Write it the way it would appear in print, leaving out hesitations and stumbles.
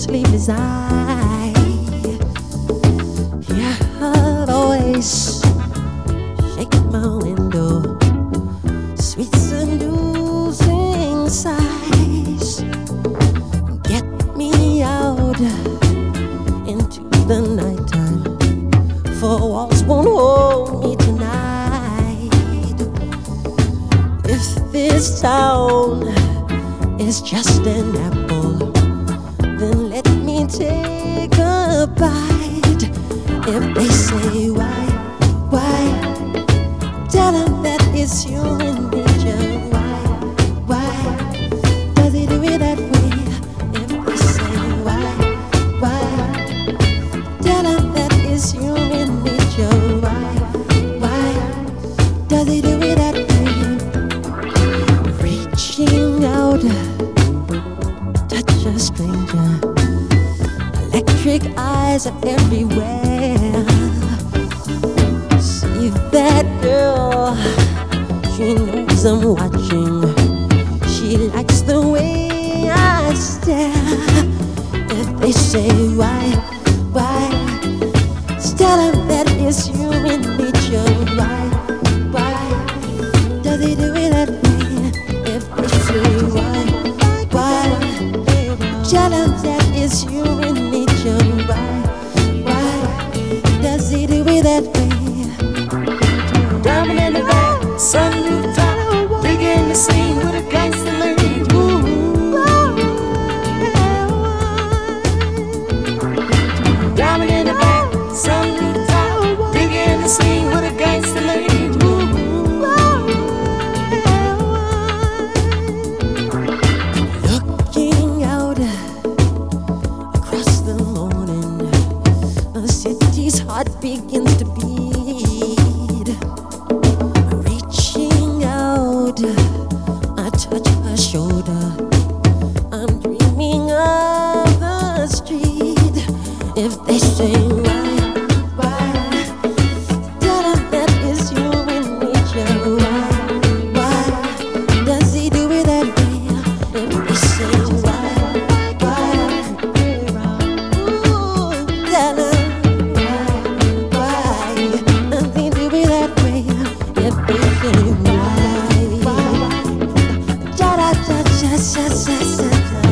sleepless eye. Hear her voice shaking my window, sweet seducing sighs. Get me out into the nighttime, for walls won't hold me tonight. If this town is just an apple, then let me take a bite. If they say why, tell them that it's human nature. Why does he do it that way? If they say why, tell them that it's human nature. Why does he do it that way? Reaching out, touch a stranger. Electric eyes are everywhere. See that girl, she knows I'm watching. She likes the way I stare. If they say why, tell them that it's human nature. Why does he do it that way? If they say why, tell them that it's human nature. Why does he do it that way? Diamond in the back, sunroof top, begin to sing with a gangster lady. Diamond in the back, sunroof top, begin to sing with a gangster lady. Looking out across the morning, the city's heart begins to beat. Reaching out, I touch her shoulder. I'm dreaming of the street. If they say why, tell them that it's human nature. Why does he do it that way? If they say why, tell them why does he do it that way? If they say why, cha cha cha cha cha cha cha.